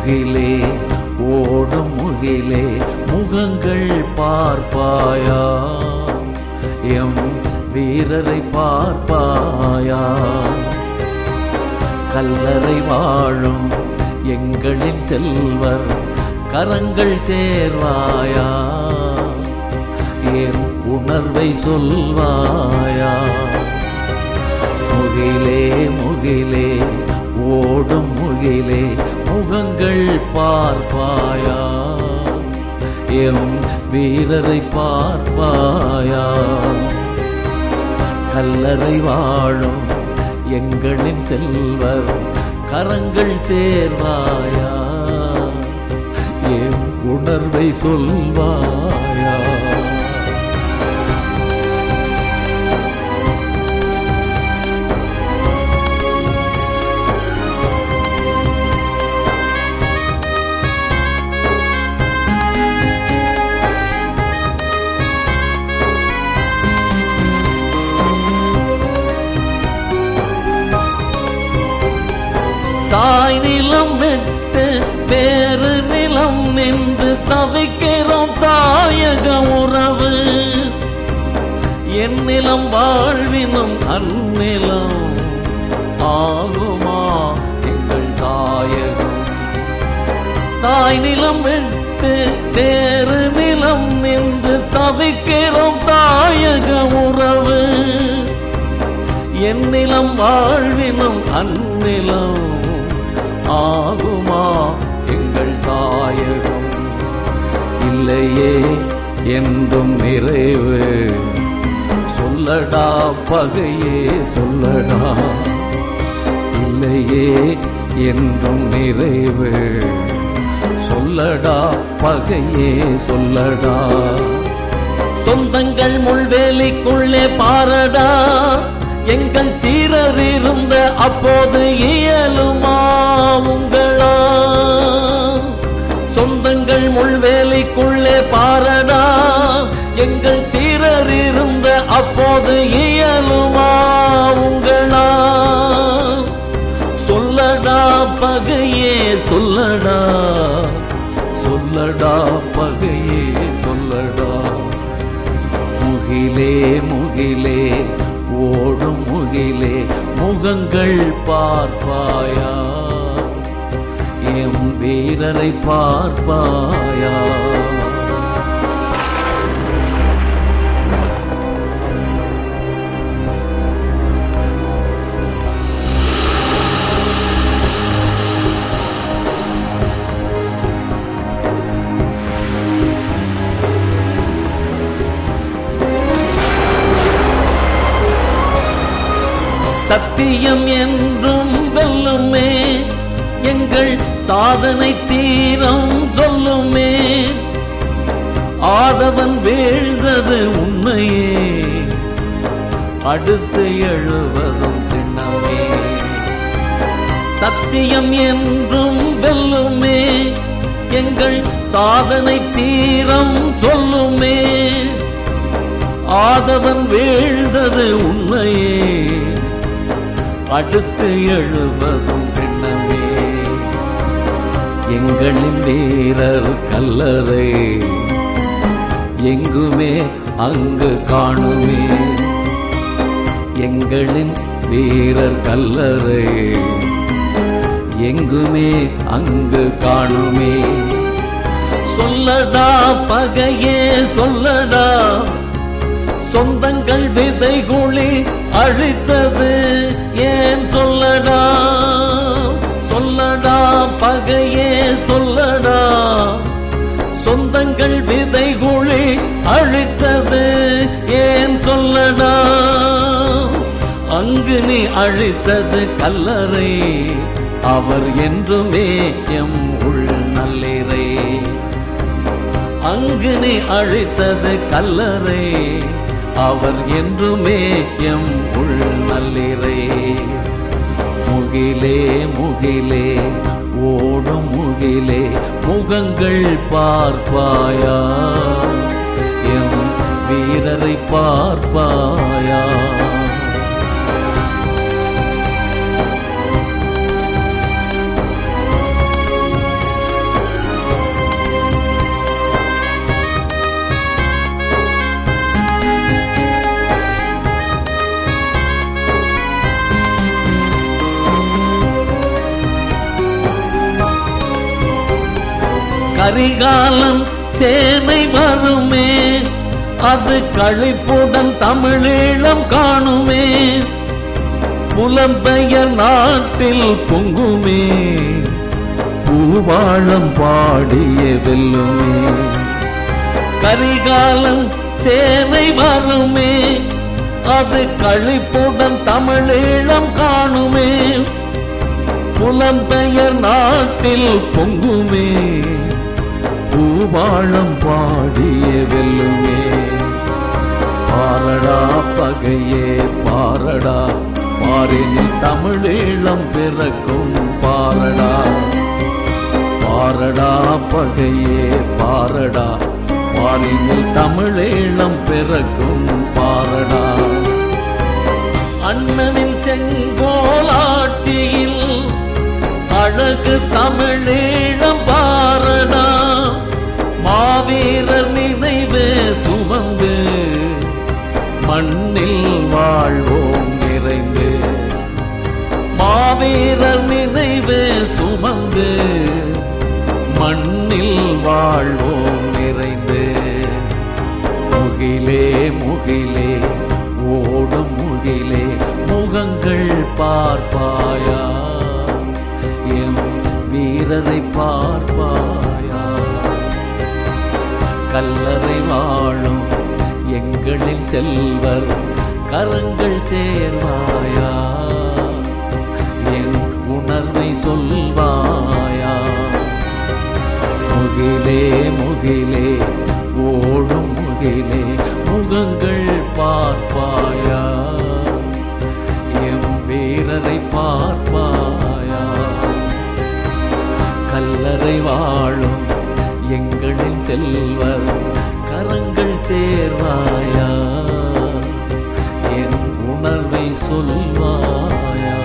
முகிலே ஓடும் முகிலே முகங்கள் பார்ப்பாயா, எம் வீரரை பார்ப்பாயா. கல்லறை வாழும் எங்களின் செல்வர் கரங்கள் சேர்வாயா, என் உணர்வை சொல்வாயா. முகிலே முகிலே ஓடும் முகிலே முகங்கள் பார்ப்பாயா, எம் வீரரை பார்ப்பாயா. கல்லறை வாழும் எங்களின் செல்வர் கரங்கள் சேர்வாயா, என் உணர்வை சொல்வாயா. தாய் நிலம் விட்டு வேறு நிலம் நின்று தவிக்கிறோம் தாயக உறவு. என் நிலம் வாழ்வினும் அந்நிலம் ஆகுமா எங்கள் தாயகம். தாய் நிலம் விட்டு வேறு நிலம் நின்று தவிக்கிறோம் தாயக உறவு. என் நிலம் வாழ்வினும் அந்நிலம் ஆகுமா எங்கள் தாயகம். இல்லையே என்றும் நிறைவு சொல்லடா பகையே சொல்லடா. இல்லையே என்றும் நிறைவு சொல்லடா பகையே சொல்லடா. சொந்தங்கள் முள்வேலிக்குள்ளே பாரடா, எங்கள் தீரர் இருந்த அப்போது இயலுமா உங்களா. சொந்தங்கள் முள்வேலிக்குள்ளே பாரடா, எங்கள் தீரர் இருந்த அப்போது இயலுமா உங்களா. சொல்லடா பகையே சொல்லடா, சொல்லடா பகையே சொல்லடா. முகிலே முகிலே ஓடும் முகிலே முகங்கள் பார்ப்பாயா, எம் வீரரை பார்ப்பாயா. சத்தியம் என்றும் வெல்லுமே, எங்கள் சாதனை தீரம் சொல்லுமே. ஆதவன் வீழ்ந்தது உண்மையே, அடுத்து எழுவதும் திண்ணமே. சத்தியம் என்றும் வெல்லுமே, எங்கள் சாதனை தீரம் சொல்லுமே. ஆதவன் வீழ்ந்தது உண்மையே, அடுத்து எழுவதும் பெண்ணமே. எங்களின் வீரர் கல்லறை எங்குமே அங்கு காணுமே. எங்களின் வீரர் கல்லறை எங்குமே அங்கு காணுமே. சொல்லடா பகையே சொல்லடா, சொந்தங்கள் விதைகுழி அழித்தது ஏன் சொல்லடா. சொல்லடா பகையே சொல்லடா, சொந்தங்கள் விதைகுழி அழித்தது ஏன் சொல்லடா. அங்கு நீ அழித்தது கல்லறை, அவர் என்றுமே எம் உள் நல்லிறை. அங்கு நீ அழித்தது கல்லறை, அவர் என்றுமே எம் உள் நல்லிறை. முகிலே முகிலே ஓடும் முகிலே முகங்கள் பார்ப்பாயா, எம் வீரரை பார்ப்பாயா. கரிகாலன் சேனை வருமே, அது களிப்புடன் தமிழீழம் காணுமே. புலம்பெயர் நாட்டில் பொங்குமே, பூவாழம் பாடிய வெல்லுமே. கரிகாலன் சேனை வருமே, அது களிப்புடன் தமிழீழம் காணுமே. புலம்பெயர் நாட்டில் பொங்குமே, பூவாழம் பாடிய வெல்லுமே. பாரடா பகையே பாரடா, பாரினில் தமிழீழம் பிறக்கும் பாரடா. பாரடா பகையே பாரடா, பாரினில் தமிழீழம் பிறக்கும் பாரடா. அண்ணனின் செங்கோலாட்சியில் அழகு தமிழீழம் பாரடா. மாவீரர் நினைவே சுமந்து மண்ணில் வாழ்வோம் நிறைந்து. மாவீரர் நினைவே சுமந்து மண்ணில் வாழ்வோம் நிறைந்து. முகிலே முகிலே ஓடும் முகிலே, முகங்கள் பார்ப்பாயா, எம் வீரரை பார்ப்பாயா. கல்லறை வாழும் எங்களின் செல்வர் கரங்கள் சேர்வாயா, என் உணர்வை சொல்வாயா. முகிலே முகிலே ஓடும் முகிலே, முகங்கள் பார்ப்பாயா, எம் வீரரை பார்ப்பாயா. கல்லறை வாழும் எங்களின் செல்வர் கரங்கள் சேர்வாயா, என் உணர்வை சொல்வாயா.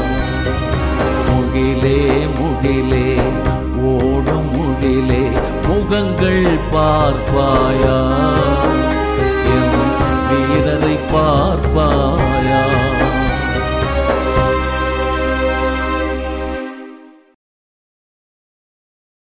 முகிலே முகிலே ஓடும் முகிலே, முகங்கள் பார்ப்பாயா.